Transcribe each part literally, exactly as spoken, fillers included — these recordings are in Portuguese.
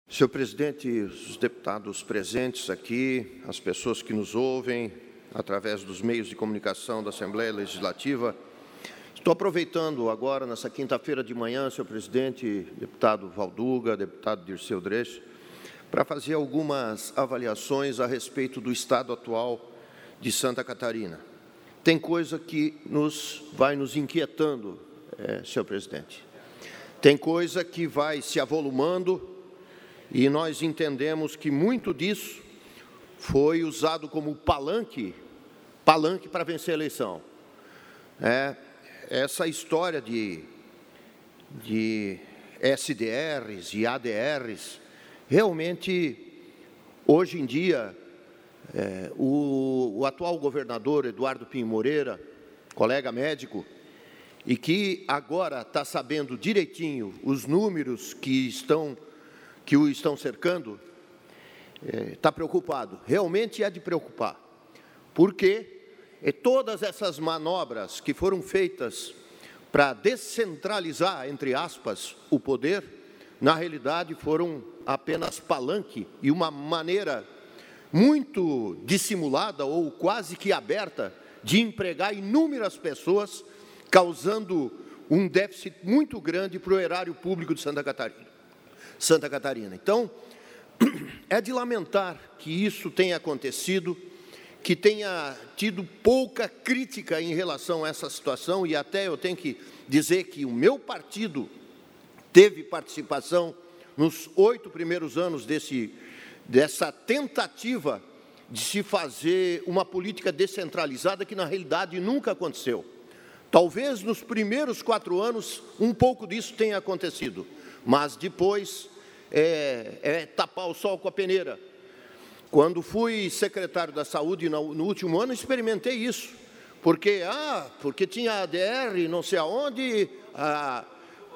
Senhor presidente, os deputados presentes aqui, as pessoas que nos ouvem através dos meios de comunicação da Assembleia Legislativa, estou aproveitando agora, nessa quinta-feira de manhã, senhor presidente, deputado Valduga, deputado Dirceu Dresch, para fazer algumas avaliações a respeito do estado atual de Santa Catarina. Tem coisa que nos vai nos inquietando, é, senhor presidente. Tem coisa que vai se avolumando e nós entendemos que muito disso foi usado como palanque, palanque para vencer a eleição. É, essa história de, de S D Rs e A D Rs, realmente, hoje em dia, é, o, o atual governador Eduardo Pinho Moreira, colega médico, e que agora está sabendo direitinho os números que estão que o estão cercando, está é, preocupado. Realmente é de preocupar, porque é, todas essas manobras que foram feitas para descentralizar, entre aspas, o poder, na realidade foram apenas palanque e uma maneira muito dissimulada ou quase que aberta de empregar inúmeras pessoas, causando um déficit muito grande para o erário público de Santa Catarina. Santa Catarina. Então, é de lamentar que isso tenha acontecido, que tenha tido pouca crítica em relação a essa situação, e até eu tenho que dizer que o meu partido teve participação nos oito primeiros anos desse, dessa tentativa de se fazer uma política descentralizada que, na realidade, nunca aconteceu. Talvez nos primeiros quatro anos um pouco disso tenha acontecido, mas depois é, é tapar o sol com a peneira. Quando fui secretário da Saúde no, no último ano, experimentei isso, porque, ah, porque tinha A D R, não sei aonde, ah,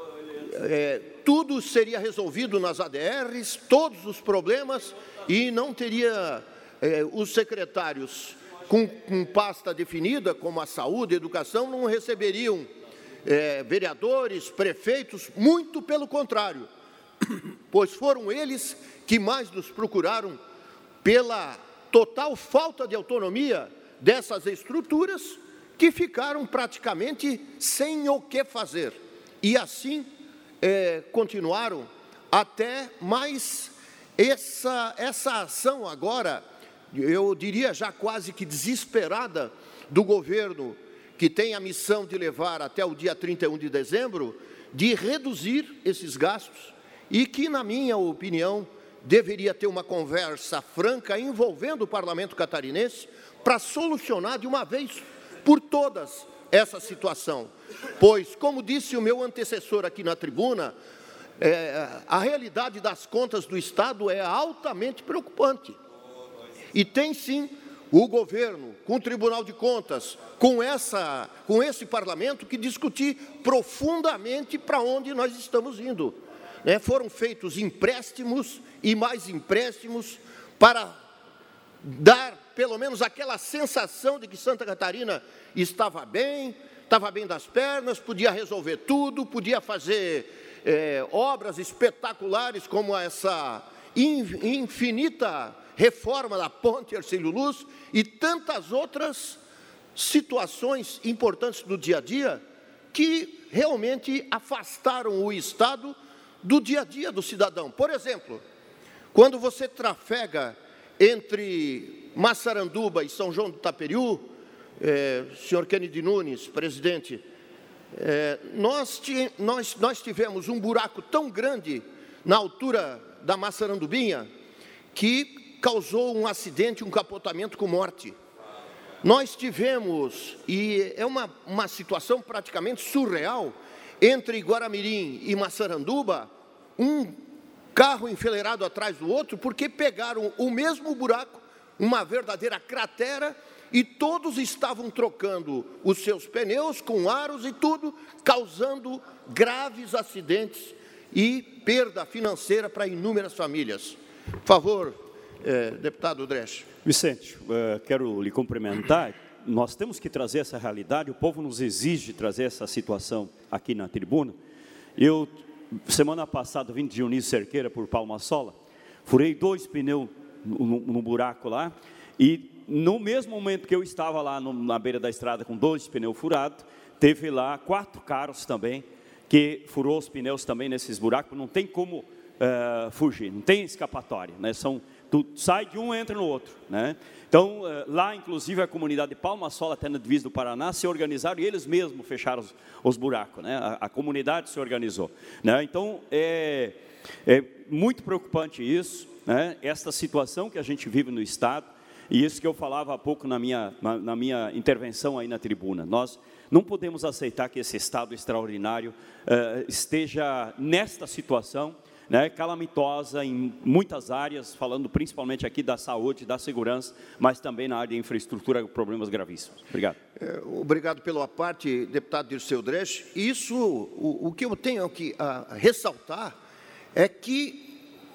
é, tudo seria resolvido nas A D Rs, todos os problemas, e não teria é, os secretários com, com pasta definida, como a saúde, a educação, não receberiam é, vereadores, prefeitos, muito pelo contrário, pois foram eles que mais nos procuraram pela total falta de autonomia dessas estruturas que ficaram praticamente sem o que fazer. E assim é, continuaram até mais essa, essa ação agora, eu diria já quase que desesperada, do governo, que tem a missão de levar até o dia trinta e um de dezembro, de reduzir esses gastos, e que, na minha opinião, deveria ter uma conversa franca envolvendo o parlamento catarinense para solucionar de uma vez por todas essa situação. Pois, como disse o meu antecessor aqui na tribuna, é, a realidade das contas do Estado é altamente preocupante. E tem, sim, o governo, com o Tribunal de Contas, com, essa, com esse parlamento, que discutir profundamente para onde nós estamos indo. Né? Foram feitos empréstimos e mais empréstimos para dar, pelo menos, aquela sensação de que Santa Catarina estava bem, estava bem das pernas, podia resolver tudo, podia fazer é, obras espetaculares como essa infinita reforma da ponte Hercílio Luz e tantas outras situações importantes do dia a dia que realmente afastaram o Estado do dia a dia do cidadão. Por exemplo, quando você trafega entre Massaranduba e São João do Itaperiú, é, senhor Kennedy Nunes, presidente, é, nós, nós, nós tivemos um buraco tão grande na altura da Massarandubinha que causou um acidente, um capotamento com morte. Nós tivemos, e é uma, uma situação praticamente surreal, entre Guaramirim e Massaranduba, um carro enfileirado atrás do outro, porque pegaram o mesmo buraco, uma verdadeira cratera, e todos estavam trocando os seus pneus com aros e tudo, causando graves acidentes e perda financeira para inúmeras famílias. Por favor, eh, deputado Dresch. Vicente, uh, quero lhe cumprimentar. Nós temos que trazer essa realidade, o povo nos exige trazer essa situação aqui na tribuna. Eu semana passada, vim de Dionísio Cerqueira por Palma-Sola, furei dois pneus no, no, no buraco lá, e no mesmo momento que eu estava lá no, na beira da estrada com dois pneus furados, teve lá quatro carros também, que furou os pneus também nesses buracos, não tem como uh, fugir, não tem escapatória, né? São, tu sai de um, entra no outro, né? Então, uh, lá, inclusive, a comunidade de Palma-Sola, até na divisa do Paraná, se organizaram e eles mesmos fecharam os, os buracos, né? A, a comunidade se organizou, né? Então, é, é muito preocupante isso, né? Esta situação que a gente vive no Estado, e isso que eu falava há pouco na minha, na, na minha intervenção aí na tribuna. Nós não podemos aceitar que esse Estado extraordinário uh, esteja nesta situação, né, calamitosa em muitas áreas, falando principalmente aqui da saúde, da segurança, mas também na área de infraestrutura, problemas gravíssimos. Obrigado. É, obrigado pela parte, deputado Dirceu Dresch. Isso, o, o que eu tenho que a, ressaltar é que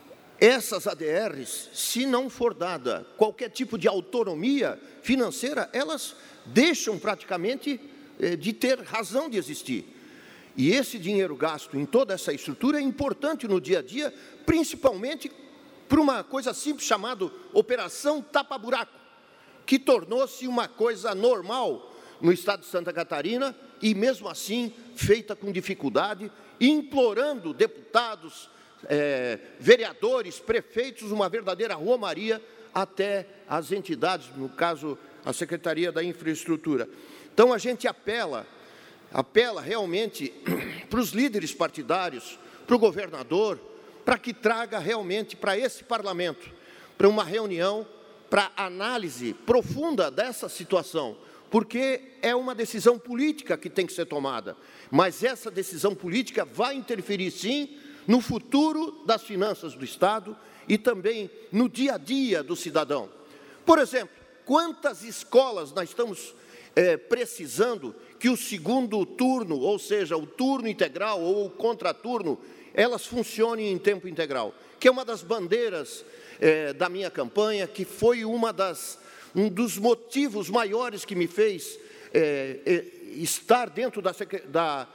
essas A D Rs, se não for dada qualquer tipo de autonomia financeira, elas deixam praticamente eh, de ter razão de existir. E esse dinheiro gasto em toda essa estrutura é importante no dia a dia, principalmente para uma coisa simples chamada Operação Tapa-Buraco, que tornou-se uma coisa normal no estado de Santa Catarina e, mesmo assim, feita com dificuldade, implorando deputados, é, vereadores, prefeitos, uma verdadeira romaria até as entidades, no caso, a Secretaria da Infraestrutura. Então, a gente apela, apela realmente para os líderes partidários, para o governador, para que traga realmente para esse parlamento, para uma reunião, para análise profunda dessa situação, porque é uma decisão política que tem que ser tomada, mas essa decisão política vai interferir, sim, no futuro das finanças do Estado e também no dia a dia do cidadão. Por exemplo, quantas escolas nós estamos é, precisando que o segundo turno, ou seja, o turno integral ou o contraturno, elas funcionem em tempo integral, que é uma das bandeiras é, da minha campanha, que foi uma das, um dos motivos maiores que me fez é, é, estar dentro da, da,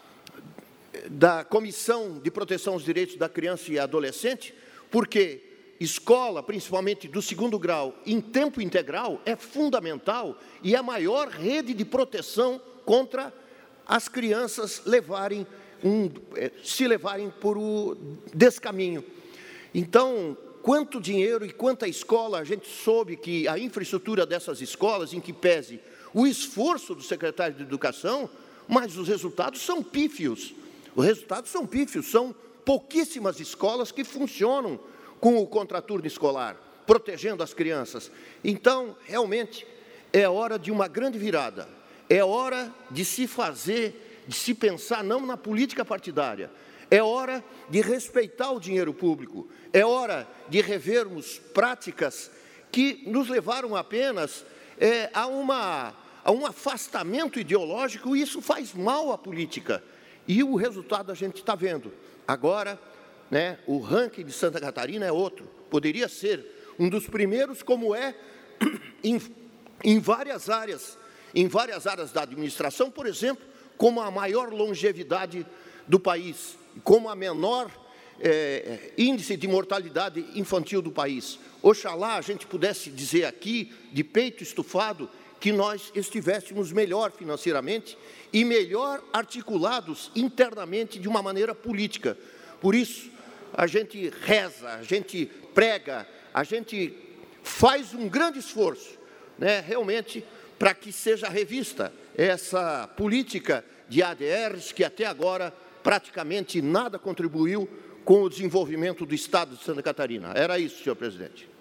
da Comissão de Proteção aos Direitos da Criança e Adolescente, porque escola, principalmente do segundo grau, em tempo integral, é fundamental e é a maior rede de proteção contra as crianças levarem um, se levarem por o descaminho. Então, quanto dinheiro e quanta escola, a gente soube que a infraestrutura dessas escolas, em que pese o esforço do secretário de Educação, mas os resultados são pífios. Os resultados são pífios, são pouquíssimas escolas que funcionam com o contraturno escolar, protegendo as crianças. Então, realmente, é hora de uma grande virada. É hora de se fazer, de se pensar não na política partidária. É hora de respeitar o dinheiro público. É hora de revermos práticas que nos levaram apenas é, a, uma, a um afastamento ideológico, e isso faz mal à política. E o resultado a gente está vendo. Agora, né, o ranking de Santa Catarina é outro. Poderia ser um dos primeiros, como é em, em várias áreas, em várias áreas da administração, por exemplo, como a maior longevidade do país, como a menor é, índice de mortalidade infantil do país. Oxalá a gente pudesse dizer aqui, de peito estufado, que nós estivéssemos melhor financeiramente e melhor articulados internamente de uma maneira política. Por isso, a gente reza, a gente prega, a gente faz um grande esforço, né, realmente, para que seja revista essa política de A D Rs que até agora praticamente nada contribuiu com o desenvolvimento do Estado de Santa Catarina. Era isso, senhor presidente.